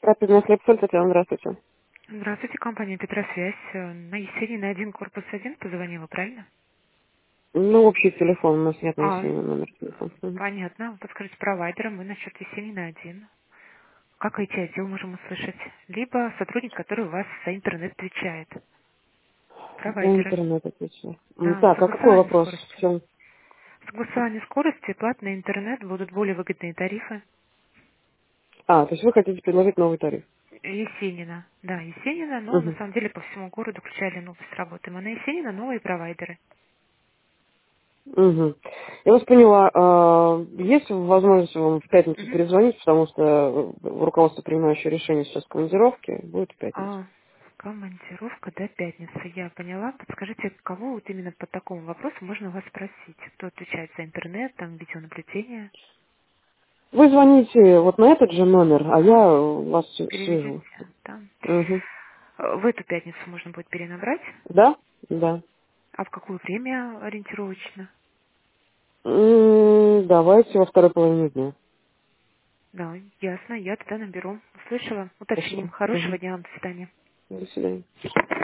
Трапезный хлеб, соль, Татьяна, здравствуйте. Здравствуйте, компания Петросвязь. На Есенина 1, корпус 1 позвонила, правильно? Ну, общий телефон, у нас нет на А, Есенина номер телефона. Мгм. понятно. Подскажите провайдера, мы насчет Есенина 1. Как IT-отдел можем услышать? Либо сотрудник, который у вас за интернет отвечает. За Провайдеры. интернет отвечаю. Да, Так, а какой согласование вопрос? В скорости. чем? Согласование скорости, платный интернет, будут более выгодные тарифы. То есть вы хотите предложить новый тариф? Есенина. Да, Есенина, но на Угу. самом деле по всему городу включали новость работаем. А на Есенина новые провайдеры. Угу. Я вас поняла. Есть возможность вам в пятницу Мгм. перезвонить, потому что руководство, принимающее решение сейчас в командировке, будет в пятницу. Командировка до пятницы. Я поняла. Подскажите, кого вот именно по такому вопросу можно вас спросить? Кто отвечает за интернет, там, видеонаблюдение? Вы звоните вот на этот же номер, а я вас Переведете свяжу. там. Угу. В эту пятницу можно будет перенабрать. Да? Да. А в какое время ориентировочно? Давайте во второй половине дня. Да, ясно. Я тогда наберу. Услышала. Спасибо. Уточним. Хорошего Угу. дня вам. До свидания. До свидания.